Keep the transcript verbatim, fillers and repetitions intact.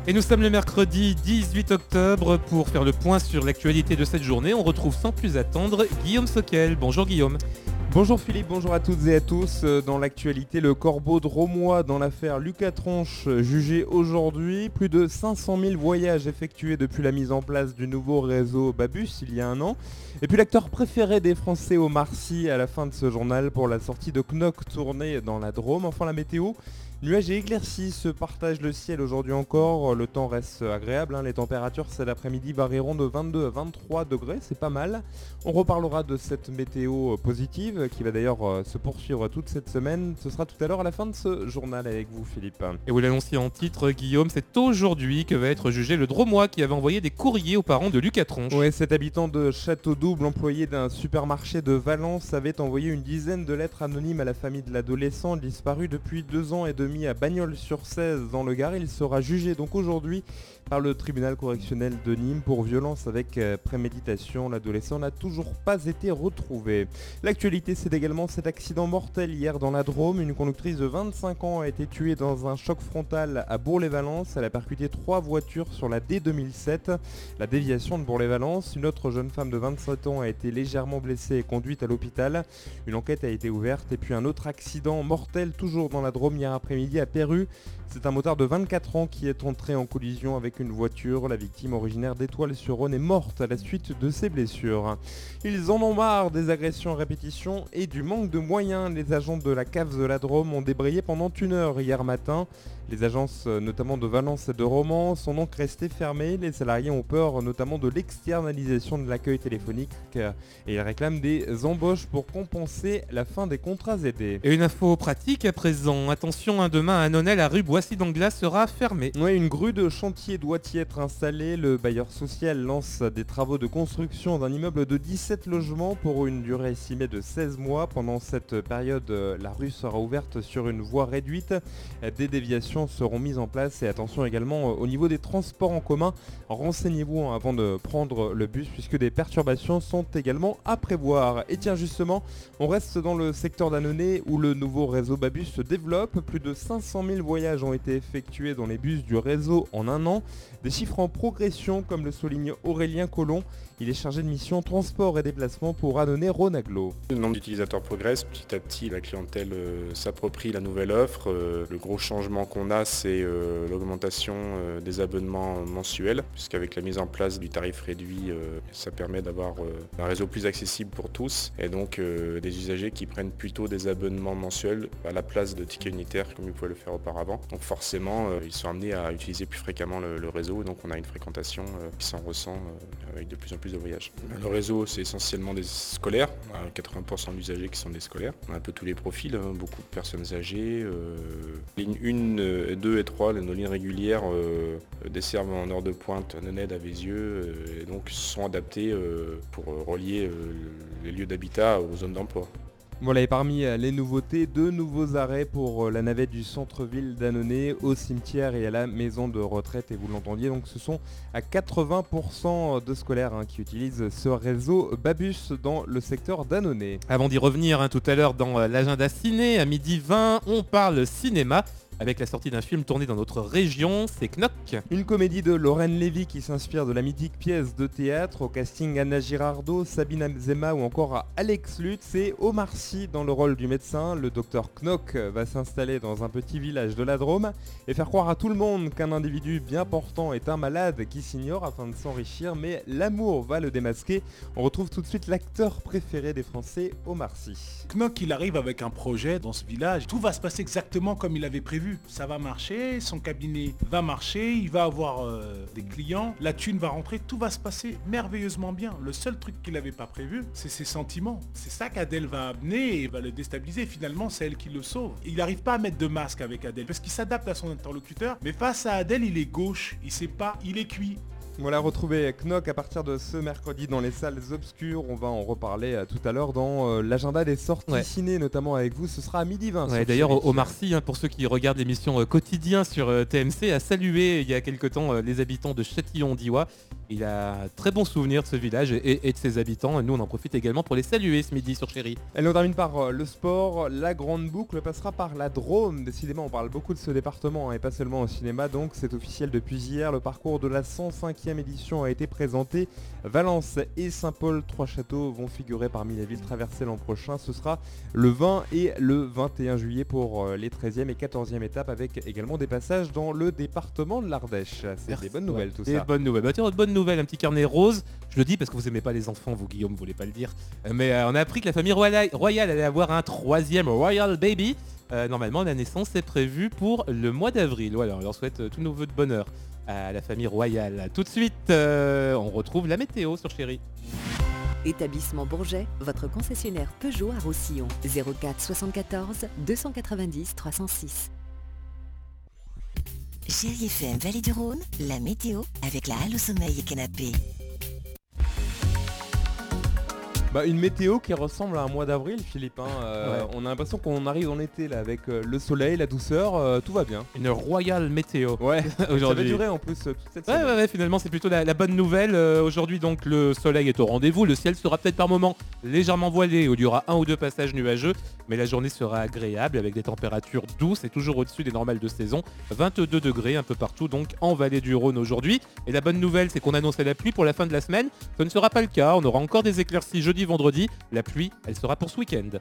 Et nous sommes le mercredi dix-huit octobre pour faire le point sur l'actualité de cette journée. On retrouve sans plus attendre Guillaume Soquel. Bonjour Guillaume. Bonjour Philippe, bonjour à toutes et à tous. Dans l'actualité, le corbeau drômois dans l'affaire Lucas Tronche, jugé aujourd'hui. Plus de cinq cent mille voyages effectués depuis la mise en place du nouveau réseau Babus il y a un an. Et puis l'acteur préféré des Français, Omar Sy, à la fin de ce journal pour la sortie de Knock tournée dans la Drôme. Enfin la météo. Nuages et éclaircies se partagent le ciel aujourd'hui encore, le temps reste agréable, hein. Les températures cet après-midi varieront de vingt-deux à vingt-trois degrés, c'est pas mal. On reparlera de cette météo positive qui va d'ailleurs se poursuivre toute cette semaine, ce sera tout à l'heure à la fin de ce journal avec vous Philippe. Et vous l'annonciez en titre Guillaume, c'est aujourd'hui que va être jugé le drômois qui avait envoyé des courriers aux parents de Lucas Tronche. Oui, cet habitant de Château-Double, employé d'un supermarché de Valence, avait envoyé une dizaine de lettres anonymes à la famille de l'adolescent disparu depuis deux ans et demi à Bagnols-sur-Cèze dans le Gard. Il sera jugé donc aujourd'hui par le tribunal correctionnel de Nîmes pour violence avec préméditation. L'adolescent n'a toujours pas été retrouvé. L'actualité, c'est également cet accident mortel hier dans la Drôme. Une conductrice de vingt-cinq ans a été tuée dans un choc frontal à Bourg-les-Valences. Elle a percuté trois voitures sur la D deux mille sept, la déviation de Bourg-les-Valences. Une autre jeune femme de vingt-sept ans a été légèrement blessée et conduite à l'hôpital. Une enquête a été ouverte. Et puis un autre accident mortel toujours dans la Drôme hier après-midi à Perru. C'est un motard de vingt-quatre ans qui est entré en collision avec une voiture. La victime, originaire d'Étoile-sur-Rhône, est morte à la suite de ses blessures. Ils en ont marre des agressions à répétition et du manque de moyens. Les agents de la C A F de la Drôme ont débrayé pendant une heure hier matin. Les agences notamment de Valence et de Romans sont donc restées fermées. Les salariés ont peur notamment de l'externalisation de l'accueil téléphonique et ils réclament des embauches pour compenser la fin des contrats aidés. Et une info pratique à présent. Attention, hein, demain à Annonay, la rue Boissy-d'Anglas sera fermée. Oui, une grue de chantier doit y être installée. Le bailleur social lance des travaux de construction d'un immeuble de dix-sept logements pour une durée estimée de seize mois. Pendant cette période, la rue sera ouverte sur une voie réduite. Des déviations seront mises en place et attention également au niveau des transports en commun. Renseignez-vous avant de prendre le bus puisque des perturbations sont également à prévoir. Et tiens justement, on reste dans le secteur d'Annonay où le nouveau réseau Babus se développe. Plus de cinq cent mille voyages ont été effectués dans les bus du réseau en un an. Des chiffres en progression comme le souligne Aurélien Collomb. Il est chargé de mission transport et déplacement pour Annonay-Rhône-Agglo. Le nombre d'utilisateurs progresse, petit à petit la clientèle euh, s'approprie la nouvelle offre. Euh, le gros changement qu'on a, c'est euh, l'augmentation euh, des abonnements mensuels, puisqu'avec la mise en place du tarif réduit, euh, ça permet d'avoir euh, un réseau plus accessible pour tous, et donc euh, des usagers qui prennent plutôt des abonnements mensuels à la place de tickets unitaires comme ils pouvaient le faire auparavant. Donc forcément, euh, ils sont amenés à utiliser plus fréquemment le, le réseau, donc on a une fréquentation euh, qui s'en ressent euh, avec de plus en plus de voyages. Le réseau, c'est essentiellement des scolaires, quatre-vingts pour cent d'usagers qui sont des scolaires. On a un peu tous les profils, hein, beaucoup de personnes âgées. Euh, ligne un, deux et trois, nos lignes régulières euh, desservent en heure de pointe Annonay, Vézieux, euh, et donc sont adaptées euh, pour relier euh, les lieux d'habitat aux zones d'emploi. Voilà, et parmi les nouveautés, deux nouveaux arrêts pour la navette du centre-ville d'Annonay, au cimetière et à la maison de retraite, et vous l'entendiez, donc ce sont à quatre-vingts pour cent de scolaires hein, qui utilisent ce réseau Babus dans le secteur d'Annonay. Avant d'y revenir hein, tout à l'heure dans l'agenda ciné, à midi vingt, on parle cinéma. Avec la sortie d'un film tourné dans notre région, c'est Knock. Une comédie de Lorraine Lévy qui s'inspire de la mythique pièce de théâtre. Au casting, Anna Girardot, Sabine Azema ou encore Alex Lutz. C'est Omar Sy dans le rôle du médecin. Le docteur Knock va s'installer dans un petit village de la Drôme et faire croire à tout le monde qu'un individu bien portant est un malade qui s'ignore afin de s'enrichir. Mais l'amour va le démasquer. On retrouve tout de suite l'acteur préféré des Français, Omar Sy. Knock, il arrive avec un projet dans ce village. Tout va se passer exactement comme il avait prévu. Ça va marcher, son cabinet va marcher, il va avoir euh, des clients, la thune va rentrer, tout va se passer merveilleusement bien. Le seul truc qu'il n'avait pas prévu, c'est ses sentiments. C'est ça qu'Adèle va amener et va le déstabiliser. Finalement, c'est elle qui le sauve. Il n'arrive pas à mettre de masque avec Adèle parce qu'il s'adapte à son interlocuteur. Mais face à Adèle, il est gauche, il sait pas, il est cuit. Voilà, retrouvez Knock à partir de ce mercredi dans les salles obscures. On va en reparler euh, tout à l'heure dans euh, l'agenda des sorties ouais. ciné, notamment avec vous. Ce sera à midi vingt. Ouais, d'ailleurs, Omar Sy, hein, pour ceux qui regardent l'émission euh, Quotidien sur euh, T M C, a salué il y a quelque temps euh, les habitants de Châtillon-d'Iwa. Il a très bon souvenir de ce village et, et de ses habitants. Et nous, on en profite également pour les saluer ce midi sur Chéri. Et on termine par euh, le sport. La grande boucle passera par la Drôme. Décidément, on parle beaucoup de ce département hein, et pas seulement au cinéma. Donc, c'est officiel depuis hier. Le parcours de la cent cinquième édition a été présenté. Valence et Saint-Paul-Trois-Châteaux vont figurer parmi les villes traversées l'an prochain. Ce sera le vingt et le vingt et un juillet pour euh, les treizième et quatorzième étapes avec également des passages dans le département de l'Ardèche. C'est des bonnes nouvelles tout Des ça. bonnes nouvelles. Bah, tiens, autre bonne nouvelle, un petit carnet rose. Je le dis parce que vous aimez pas les enfants, vous Guillaume, vous voulez pas le dire. Euh, Mais euh, on a appris que la famille royale, royale allait avoir un troisième Royal Baby. Euh, normalement, la naissance est prévue pour le mois d'avril. Voilà, on leur souhaite euh, tous nos vœux de bonheur à la famille royale. Tout de suite, euh, on retrouve la météo sur Chéri. Établissement Bourget, votre concessionnaire Peugeot à Roussillon. zéro quatre soixante-quatorze deux cent quatre-vingt-dix trois cent six. Chéri F M Vallée du Rhône, la météo avec la halle au sommeil et canapé. Bah, une météo qui ressemble à un mois d'avril, Philippe. hein. Euh, Ouais. On a l'impression qu'on arrive en été là avec euh, le soleil, la douceur, euh, tout va bien. Une Royal Météo. Ouais, ça va Aujourd'hui. durer en plus euh, toute cette Ouais, semaine. ouais, ouais, finalement c'est plutôt la, la bonne nouvelle. Euh, Aujourd'hui donc le soleil est au rendez-vous, le ciel sera peut-être par moments légèrement voilé, où il y aura un ou deux passages nuageux, mais la journée sera agréable avec des températures douces et toujours au-dessus des normales de saison. vingt-deux degrés un peu partout donc en vallée du Rhône aujourd'hui. Et la bonne nouvelle c'est qu'on annonçait la pluie pour la fin de la semaine. Ce ne sera pas le cas, on aura encore des éclaircies jeudi, vendredi. La pluie, elle sera pour ce week-end.